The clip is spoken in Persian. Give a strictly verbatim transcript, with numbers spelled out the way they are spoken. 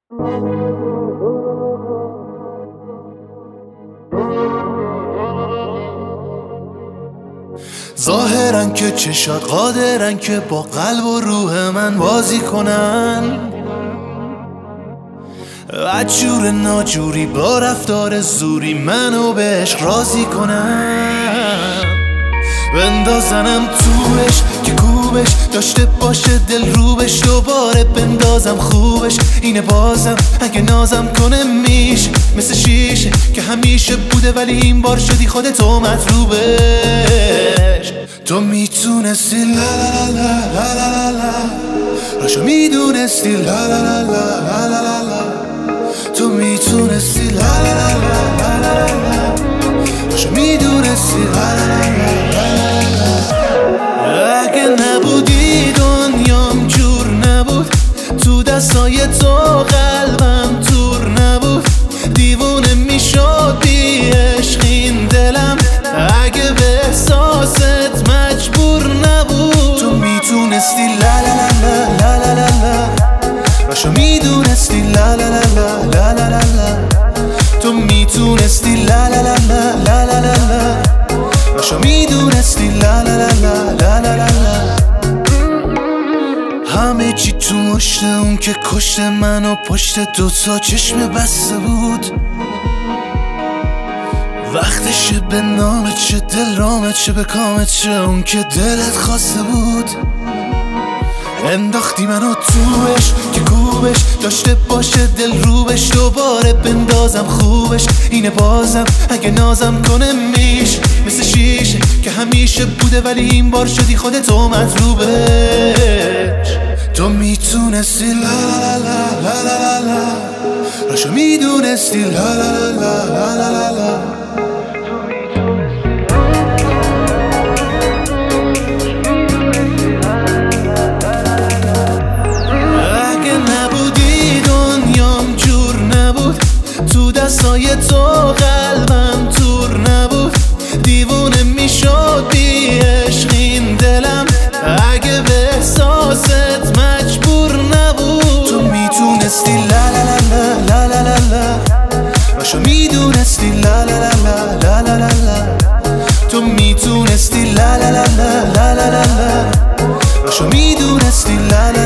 ظاهرن که چشات قادرن که با قلب و روح من بازی کنن، عجور ناجوری با رفتار زوری منو به عشق راضی کنن، بندازنم توش که کوبش داشته باشه دل روبش، دوباره بندازم خوبش اینه بازم اگه نازم کنه میشه مثل شیشه که همیشه بوده ولی این بار شدی خودتو مطلوبش. تو میتونستی لا لا لا لا لا لا راشو میدونستی لا لا لا لا لا لا تو میتونستی لا لا لا لا لا لا راشو میدونستی لا لا لا لا لا. اگه نبودی دنیام جور نبود، تو دستای تو قلبم تور نبود، دیوونه میشد بی عشق این دلم اگه به احساست مجبور نبود. تو میتونستی لا لا لا لا لا لا لا راشو میدونستی لا لا لا لا لا لا لا تو میتونستی لا لا لا لا لا لا لا راشو میدونستی لا لا لا لا لا لا لا. همه چی تو مشت اون که کشت منو پشت دوتا چشم بسته بود، وقتشه به نامت چه دل رامت چه به کامت چه اون که دلت خواسته بود. انداختی منو توش که کوبش داشته باشه دل روبش، دوباره بندازم خوبش اینه بازم اگه نازم کنه میشه مثل شیشه که همیشه بوده ولی این بار شدی خودتو مطلوبش. تو میتونستی لا لا لا لا لا لا راشو میدونستی لا لا لا لا لا لا لا دستای تو قلبم تور نبود، دیوونه میشد بی عشق این دلم اگه به احساست مجبور نبود. تو میتونستی لا لا لا لا لا لا لا راشو میدونستی لا لا لا لا لا لا لا تو میتونستی لا لا لا لا لا لا لا راشو میدونستی لا